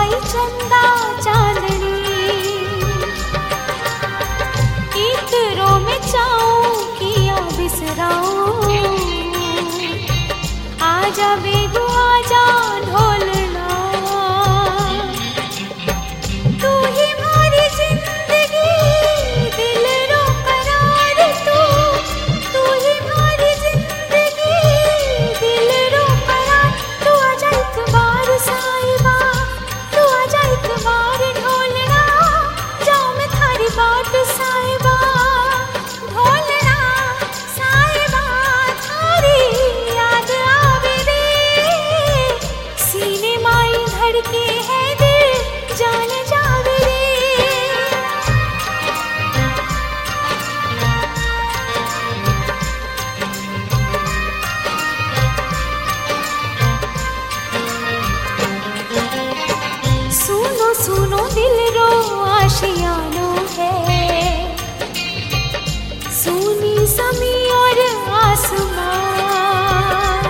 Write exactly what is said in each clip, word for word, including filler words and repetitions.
आई चंदा चांदनी, इतरों में चाऊं किया बिसराऊं, आजा बेगू आजा ढोलना, तू ही हमारी जिंदगी दिल रो करार, तू तू ही हमारी जिंदगी दिल रो करार, तू आजा एक बार साहिबा, तू आजा एक बार ढोलना, जाऊं मैं थारी बात साहिबा, ढोलना साहिबा थारी याद आवे रे, सीने माई धड़के है दिल जान जावे रे। सुनो सुनो दिल रो आशियानो है, सुनी समी और आसमान,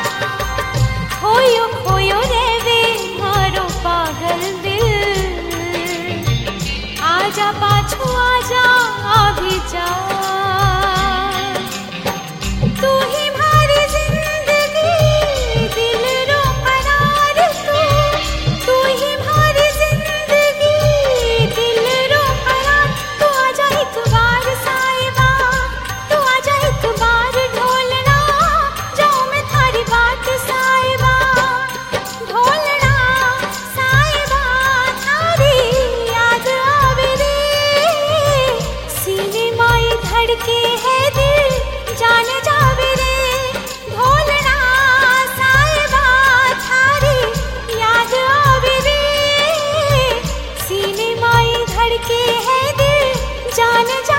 खोयो खोयो रेवे मारो पागल दिल, आजा पाछू आजा अभी जा, तू ही हमारी जिंदगी दिल रो करार, तू तू ही हमारी जिंदगी दिल रो करार, तू आजा एक बार साहिबा, तू आजा एक बार ढोलना, जाऊं मैं थारी बात साहिबा, ढोलना साहिबा थारी याद आवे रे, सीने माई धड़के है दिल जान जावे रे, ढोलना साहिबा थारी याद आवे रे, सीने माई धड़के है दिल जान जावे